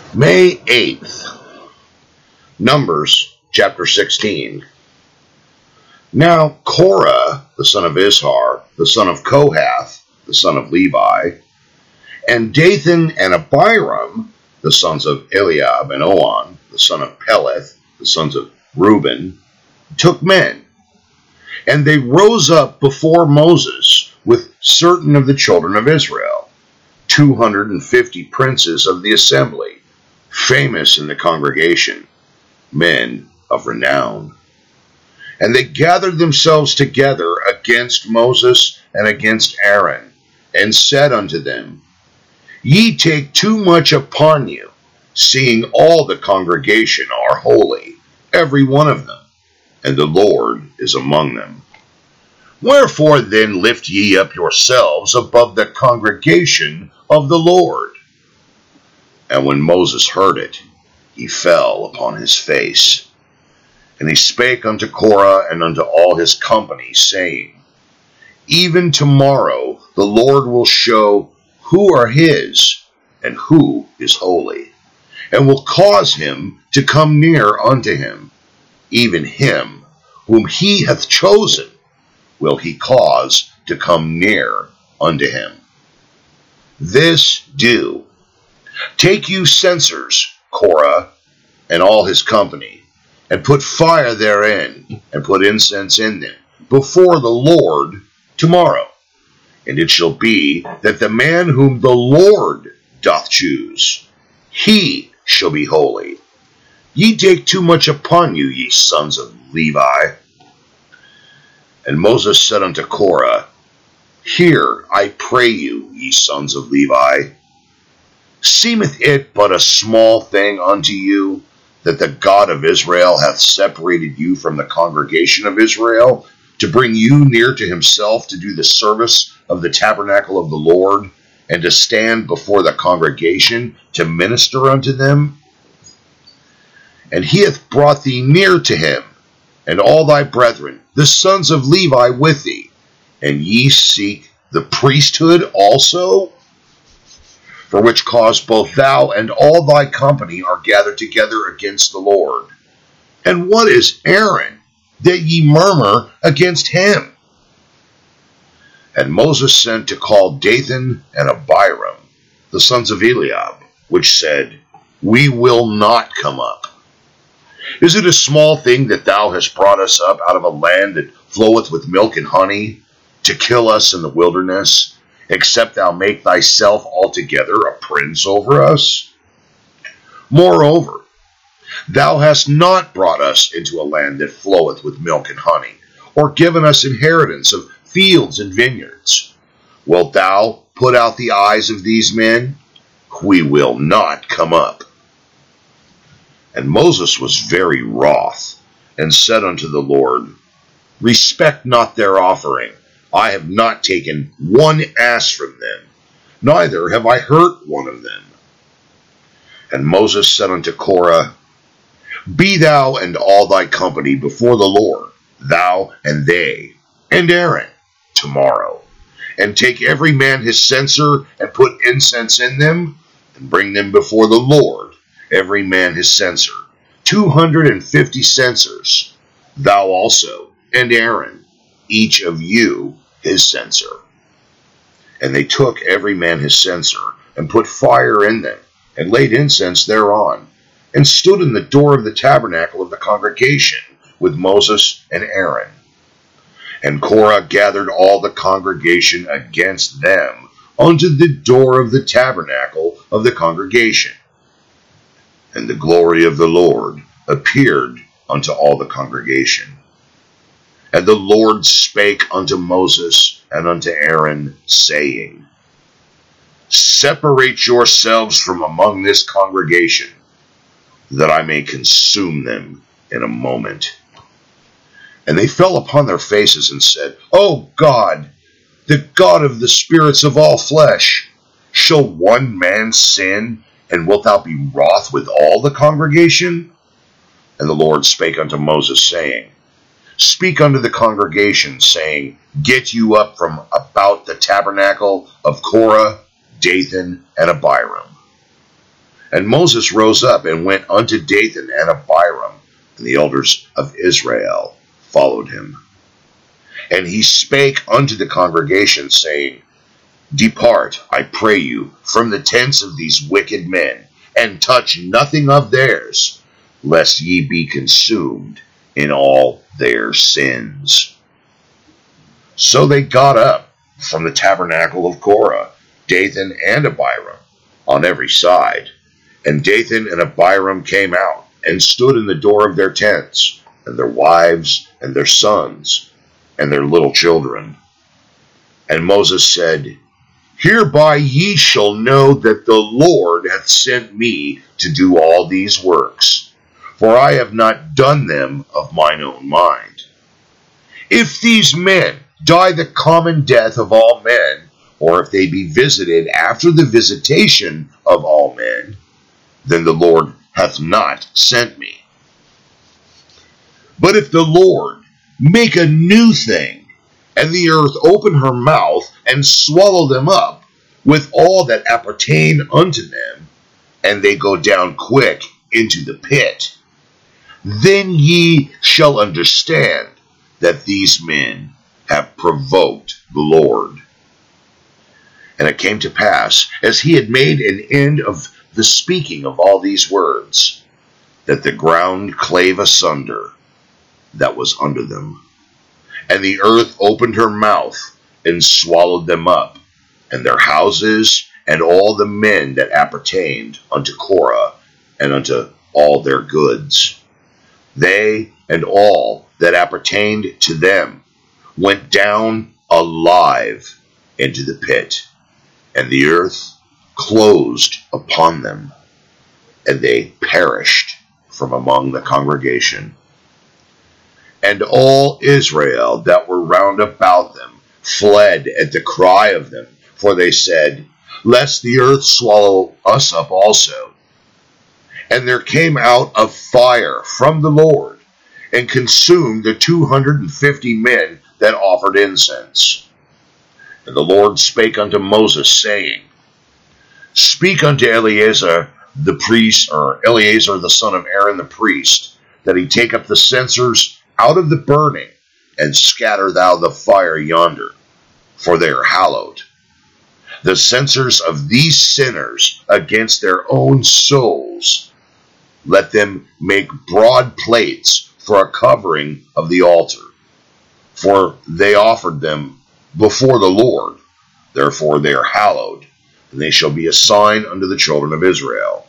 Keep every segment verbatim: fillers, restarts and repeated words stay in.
May eighth, Numbers chapter sixteen. Now Korah, the son of Izhar, the son of Kohath, the son of Levi, and Dathan and Abiram, the sons of Eliab, and Onan, the son of Peleth, the sons of Reuben, took men, and they rose up before Moses with certain of the children of Israel, two hundred and fifty princes of the assembly, famous in the congregation, men of renown. And they gathered themselves together against Moses and against Aaron, and said unto them, Ye take too much upon you, seeing all the congregation are holy, every one of them, and the Lord is among them. Wherefore then lift ye up yourselves above the congregation of the Lord. And when Moses heard it, he fell upon his face. And he spake unto Korah and unto all his company, saying, Even tomorrow the Lord will show who are his, and who is holy, and will cause him to come near unto him. Even him whom he hath chosen will he cause to come near unto him. This do. Take you censers, Korah, and all his company, and put fire therein, and put incense in them, before the Lord tomorrow. And it shall be that the man whom the Lord doth choose, he shall be holy. Ye take too much upon you, ye sons of Levi. And Moses said unto Korah, Hear, I pray you, ye sons of Levi. Seemeth it but a small thing unto you, that the God of Israel hath separated you from the congregation of Israel, to bring you near to himself to do the service of the tabernacle of the Lord, and to stand before the congregation to minister unto them? And he hath brought thee near to him, and all thy brethren, the sons of Levi, with thee, and ye seek the priesthood also? For which cause both thou and all thy company are gathered together against the Lord. And what is Aaron, that ye murmur against him? And Moses sent to call Dathan and Abiram, the sons of Eliab, which said, We will not come up. Is it a small thing that thou hast brought us up out of a land that floweth with milk and honey, to kill us in the wilderness, except thou make thyself altogether a prince over us? Moreover, thou hast not brought us into a land that floweth with milk and honey, or given us inheritance of fields and vineyards. Wilt thou put out the eyes of these men? We will not come up. And Moses was very wroth, and said unto the Lord, Respect not their offering. I have not taken one ass from them, neither have I hurt one of them. And Moses said unto Korah, Be thou and all thy company before the Lord, thou and they, and Aaron, tomorrow, and take every man his censer, and put incense in them, and bring them before the Lord, every man his censer, two hundred and fifty censers, thou also, and Aaron, each of you his censer. And they took every man his censer, and put fire in them, and laid incense thereon, and stood in the door of the tabernacle of the congregation with Moses and Aaron. And Korah gathered all the congregation against them unto the door of the tabernacle of the congregation. And the glory of the Lord appeared unto all the congregation. And the Lord spake unto Moses and unto Aaron, saying, Separate yourselves from among this congregation, that I may consume them in a moment. And they fell upon their faces and said, O God, the God of the spirits of all flesh, shall one man sin, and wilt thou be wroth with all the congregation? And the Lord spake unto Moses, saying, Speak unto the congregation, saying, Get you up from about the tabernacle of Korah, Dathan, and Abiram. And Moses rose up and went unto Dathan and Abiram, and the elders of Israel followed him. And he spake unto the congregation, saying, Depart, I pray you, from the tents of these wicked men, and touch nothing of theirs, lest ye be consumed in all their sins. So they got up from the tabernacle of Korah, Dathan and Abiram, on every side. And Dathan and Abiram came out, and stood in the door of their tents, and their wives, and their sons, and their little children. And Moses said, Hereby ye shall know that the Lord hath sent me to do all these works, for I have not done them of mine own mind. If these men die the common death of all men, or if they be visited after the visitation of all men, then the Lord hath not sent me. But if the Lord make a new thing, and the earth open her mouth, and swallow them up, with all that appertain unto them, and they go down quick into the pit, then ye shall understand that these men have provoked the Lord. And it came to pass, as he had made an end of the speaking of all these words, that the ground clave asunder that was under them, and the earth opened her mouth and swallowed them up, and their houses, and all the men that appertained unto Korah, and unto all their goods. They and all that appertained to them went down alive into the pit, and the earth closed upon them, and they perished from among the congregation. And all Israel that were round about them fled at the cry of them, for they said, Lest the earth swallow us up also. And there came out a fire from the Lord, and consumed the two hundred and fifty men that offered incense. And the Lord spake unto Moses, saying, Speak unto Eleazar the priest, or Eleazar the son of Aaron the priest, that he take up the censers out of the burning, and scatter thou the fire yonder, for they are hallowed. The censers of these sinners against their own souls, let them make broad plates for a covering of the altar, for they offered them before the Lord, therefore they are hallowed, and they shall be a sign unto the children of Israel.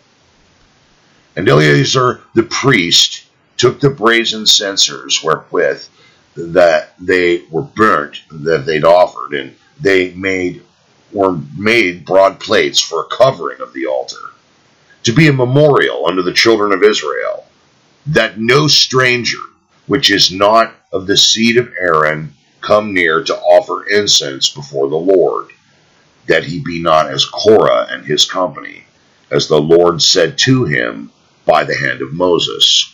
And Eleazar the priest took the brazen censers wherewith that they were burnt, that they'd offered, and they made were made broad plates for a covering of the altar, to be a memorial unto the children of Israel, that no stranger, which is not of the seed of Aaron, come near to offer incense before the Lord, that he be not as Korah and his company, as the Lord said to him by the hand of Moses.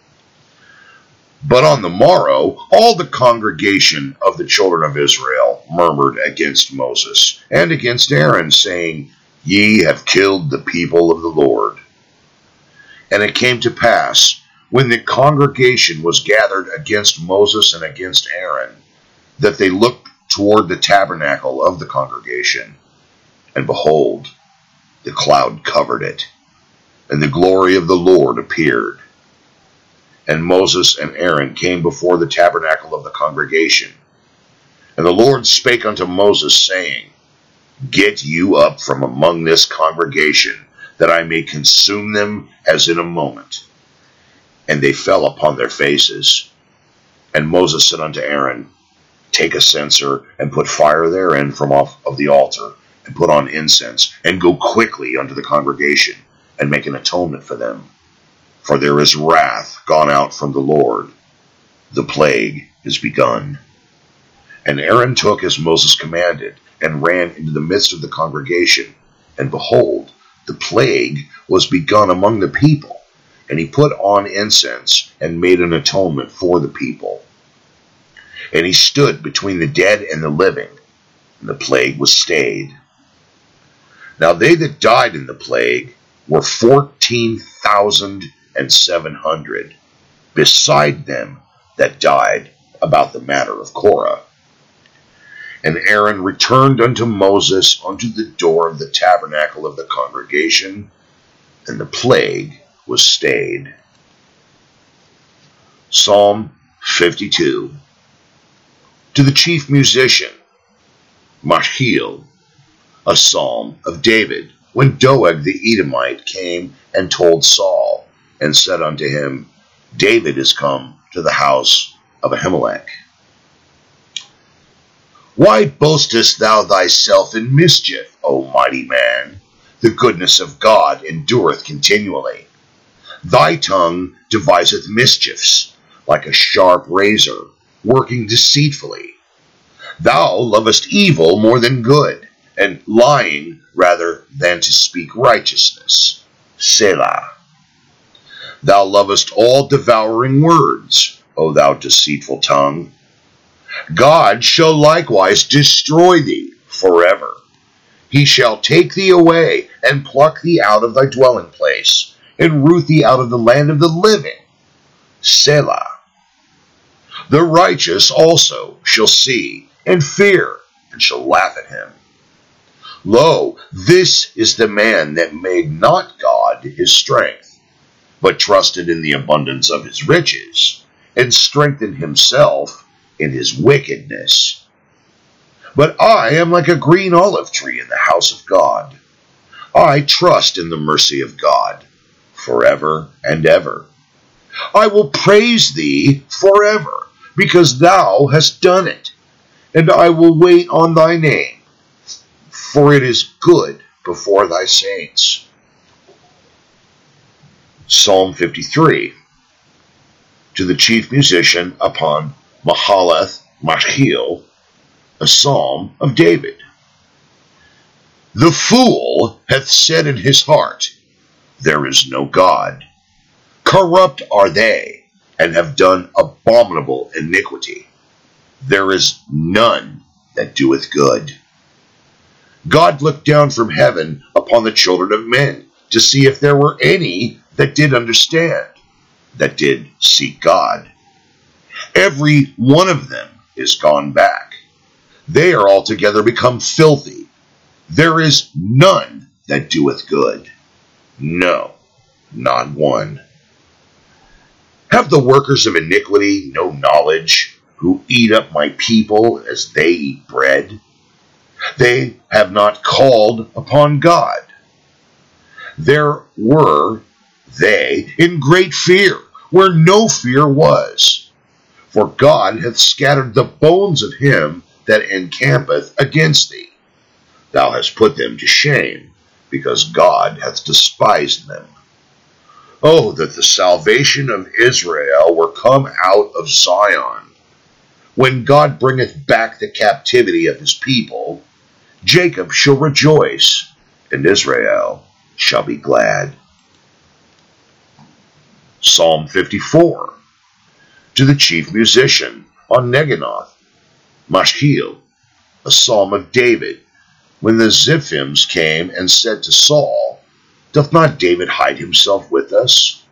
But on the morrow, all the congregation of the children of Israel murmured against Moses and against Aaron, saying, Ye have killed the people of the Lord. And it came to pass, when the congregation was gathered against Moses and against Aaron, that they looked toward the tabernacle of the congregation, and behold, the cloud covered it, and the glory of the Lord appeared. And Moses and Aaron came before the tabernacle of the congregation. And the Lord spake unto Moses, saying, Get you up from among this congregation, that I may consume them as in a moment. And they fell upon their faces. And Moses said unto Aaron, Take a censer, and put fire therein from off of the altar, and put on incense, and go quickly unto the congregation, and make an atonement for them. For there is wrath gone out from the Lord. The plague is begun. And Aaron took as Moses commanded, and ran into the midst of the congregation. And behold, the plague was begun among the people. And he put on incense, and made an atonement for the people. And he stood between the dead and the living, and the plague was stayed. Now they that died in the plague were fourteen thousand seven hundred, beside them that died about the matter of Korah. And Aaron returned unto Moses unto the door of the tabernacle of the congregation, and the plague was stayed. Psalm fifty-two. To the chief musician, Maschil, a psalm of David, when Doeg the Edomite came and told Saul, and said unto him, David is come to the house of Ahimelech. Why boastest thou thyself in mischief, O mighty man? The goodness of God endureth continually. Thy tongue deviseth mischiefs, like a sharp razor, working deceitfully. Thou lovest evil more than good, and lying rather than to speak righteousness. Selah. Thou lovest all devouring words, O thou deceitful tongue. God shall likewise destroy thee forever. He shall take thee away, and pluck thee out of thy dwelling place, and root thee out of the land of the living. Selah. The righteous also shall see, and fear, and shall laugh at him. Lo, this is the man that made not God his strength, but trusted in the abundance of his riches, and strengthened himself in his wickedness. But I am like a green olive tree in the house of God. I trust in the mercy of God forever and ever. I will praise thee forever, because thou hast done it, and I will wait on thy name, for it is good before thy saints. Psalm fifty-three. To the chief musician upon Mahalath Maschil, a psalm of David. The fool hath said in his heart, There is no God. Corrupt are they, and have done abominable iniquity. There is none that doeth good. God looked down from heaven upon the children of men, to see if there were any that did understand, that did seek God. Every one of them is gone back. They are altogether become filthy. There is none that doeth good. No, not one. Have the workers of iniquity no knowledge, who eat up my people as they eat bread? They have not called upon God. There were they in great fear, where no fear was. For God hath scattered the bones of him that encampeth against thee. Thou hast put them to shame, because God hath despised them. Oh, that the salvation of Israel were come out of Zion. When God bringeth back the captivity of his people, Jacob shall rejoice, and Israel shall be glad. Psalm fifty-four. To the chief musician on Neginoth, Maschil, a psalm of David, when the Ziphims came and said to Saul, Doth not David hide himself with us?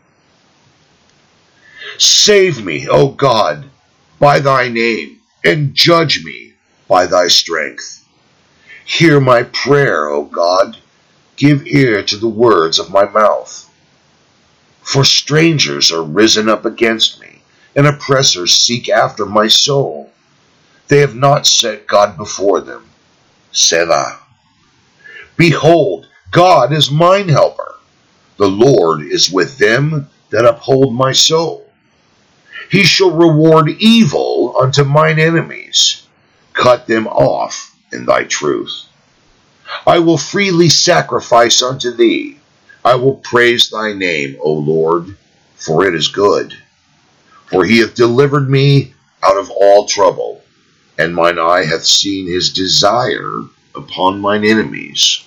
Save me, O God, by thy name, and judge me by thy strength. Hear my prayer, O God. Give ear to the words of my mouth. For strangers are risen up against me, and oppressors seek after my soul. They have not set God before them. Selah. Behold, God is mine helper. The Lord is with them that uphold my soul. He shall reward evil unto mine enemies. Cut them off in thy truth. I will freely sacrifice unto thee. I will praise thy name, O Lord, for it is good. For he hath delivered me out of all trouble, and mine eye hath seen his desire upon mine enemies.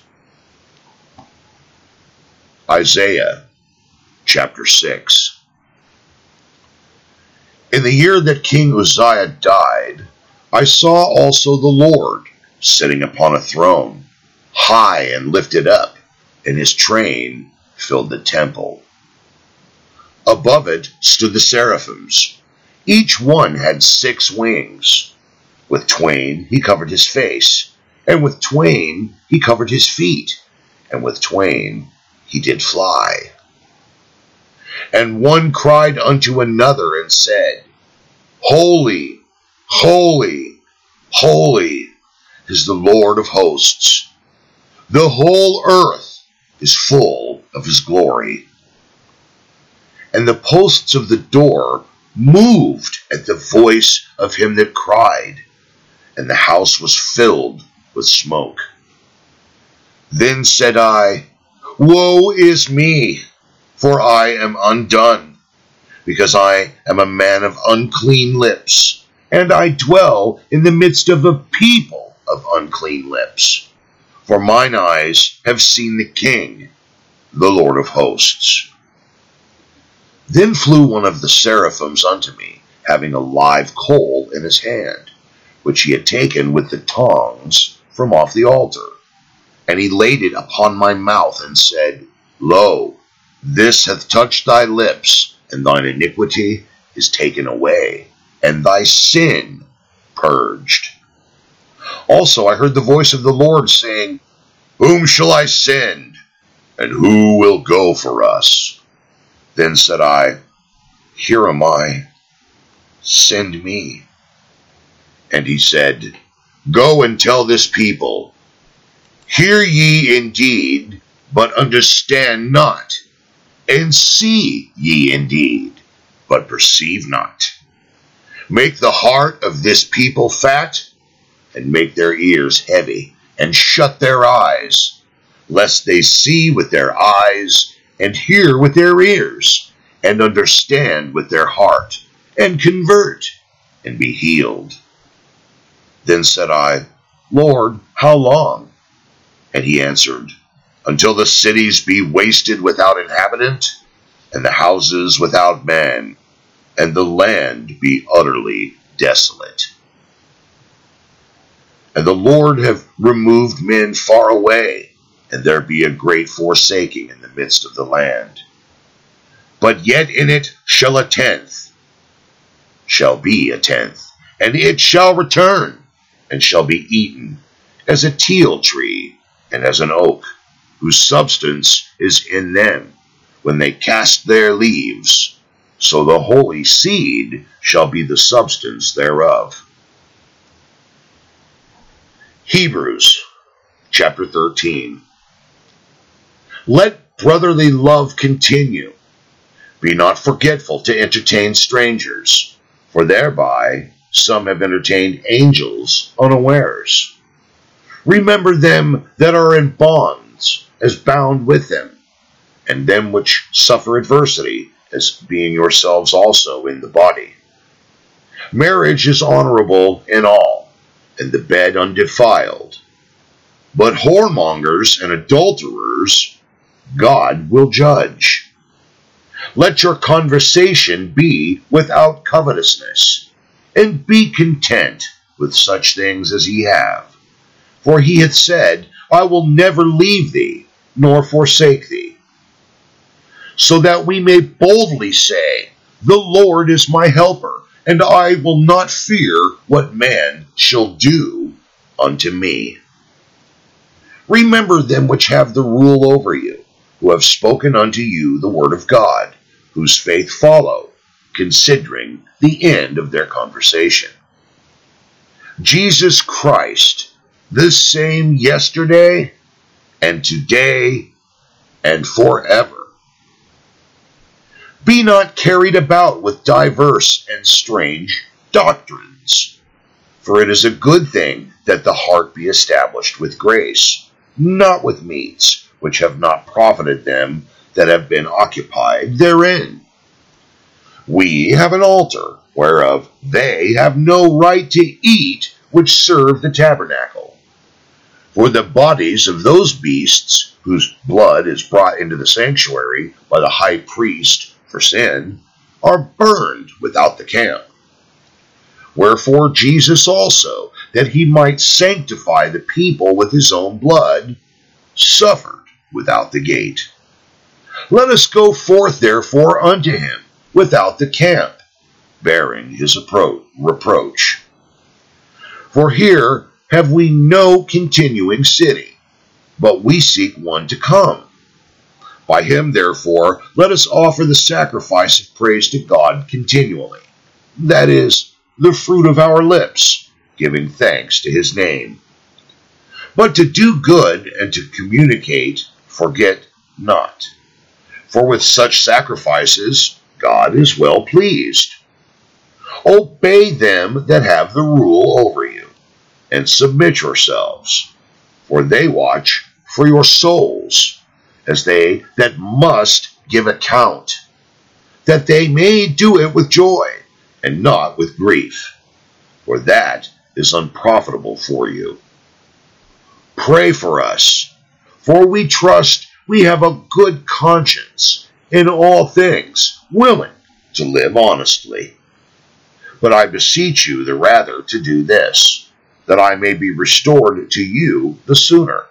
Isaiah chapter six. In the year that King Uzziah died, I saw also the Lord sitting upon a throne, high and lifted up, and his train filled the temple. Above it stood the seraphims. Each one had six wings. With twain he covered his face, and with twain he covered his feet, and with twain he did fly. And one cried unto another and said, Holy, holy, holy is the Lord of hosts. The whole earth is full of his glory. And the posts of the door moved at the voice of him that cried, and the house was filled with smoke. Then said I, Woe is me, for I am undone, because I am a man of unclean lips, and I dwell in the midst of a people of unclean lips. For mine eyes have seen the King, the Lord of hosts. Then flew one of the seraphims unto me, having a live coal in his hand, which he had taken with the tongs from off the altar. And he laid it upon my mouth, and said, Lo, this hath touched thy lips, and thine iniquity is taken away, and thy sin purged. Also I heard the voice of the Lord saying, Whom shall I send, and who will go for us? Then said I, Here am I, send me. And he said, Go and tell this people, Hear ye indeed, but understand not, and see ye indeed, but perceive not. Make the heart of this people fat, and make their ears heavy, and shut their eyes, lest they see with their eyes, and hear with their ears, and understand with their heart, and convert, and be healed. Then said I, Lord, how long? And he answered, Until the cities be wasted without inhabitant, and the houses without man, and the land be utterly desolate. And the Lord have removed men far away, and there be a great forsaking in the midst of the land. But yet in it shall a tenth, shall be a tenth, and it shall return, and shall be eaten, as a teil tree, and as an oak, whose substance is in them, when they cast their leaves, so the holy seed shall be the substance thereof. Hebrews chapter thirteen. Let brotherly love continue. Be not forgetful to entertain strangers, for thereby some have entertained angels unawares. Remember them that are in bonds, as bound with them, and them which suffer adversity, as being yourselves also in the body. Marriage is honorable in all, and the bed undefiled. But whoremongers and adulterers God will judge. Let your conversation be without covetousness, and be content with such things as ye have. For he hath said, I will never leave thee, nor forsake thee. So that we may boldly say, The Lord is my helper, and I will not fear what man shall do unto me. Remember them which have the rule over you, who have spoken unto you the word of God, whose faith follow, considering the end of their conversation. Jesus Christ, the same yesterday, and today, and forever. Be not carried about with diverse and strange doctrines, for it is a good thing that the heart be established with grace, not with meats, which have not profited them that have been occupied therein. We have an altar, whereof they have no right to eat which serve the tabernacle. For the bodies of those beasts, whose blood is brought into the sanctuary by the high priest for sin, are burned without the camp. Wherefore Jesus also, that he might sanctify the people with his own blood, suffered without the gate. Let us go forth therefore unto him without the camp, bearing his appro- reproach. For here have we no continuing city, but we seek one to come. By him therefore let us offer the sacrifice of praise to God continually, that is, the fruit of our lips, giving thanks to his name. But to do good and to communicate, forget not. For with such sacrifices God is well pleased. Obey them that have the rule over you, and submit yourselves, for they watch for your souls, as they that must give account, that they may do it with joy, and not with grief, for that is unprofitable for you. Pray for us, for we trust we have a good conscience in all things, willing to live honestly. But I beseech you the rather to do this, that I may be restored to you the sooner.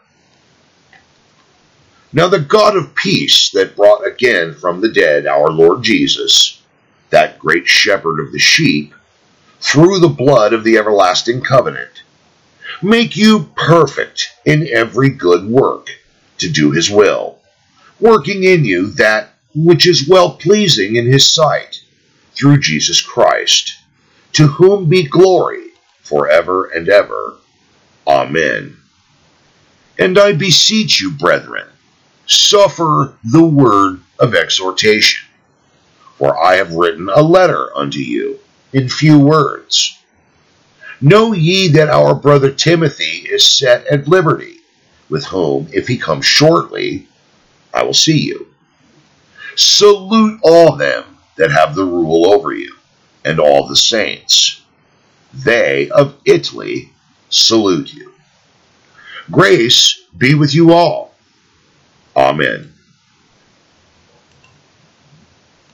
Now the God of peace that brought again from the dead our Lord Jesus, that great shepherd of the sheep, through the blood of the everlasting covenant, make you perfect in every good work, to do his will, working in you that which is well-pleasing in his sight, through Jesus Christ, to whom be glory forever and ever. Amen. And I beseech you, brethren, suffer the word of exhortation, for I have written a letter unto you in few words. Know ye that our brother Timothy is set at liberty, with whom, if he comes shortly, I will see you. Salute all them that have the rule over you, and all the saints. They of Italy salute you. Grace be with you all. Amen.